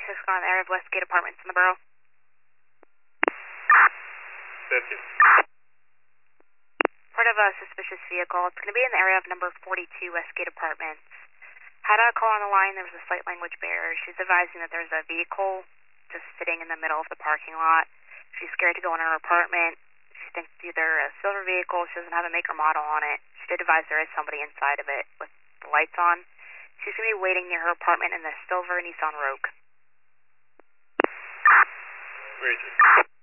36 on the area of Westgate Apartments in the borough. 50. Part of a suspicious vehicle. It's going to be in the area of number 42 Westgate Apartments. Had a call on the line. There was a slight language barrier. She's advising that there's a vehicle just sitting in the middle of the parking lot. She's scared to go in her apartment. She thinks it's either a silver vehicle. She doesn't have a make or model on it. She did advise there is somebody inside of it with the lights on. She's going to be waiting near her apartment in the silver Nissan Rogue. Where is it?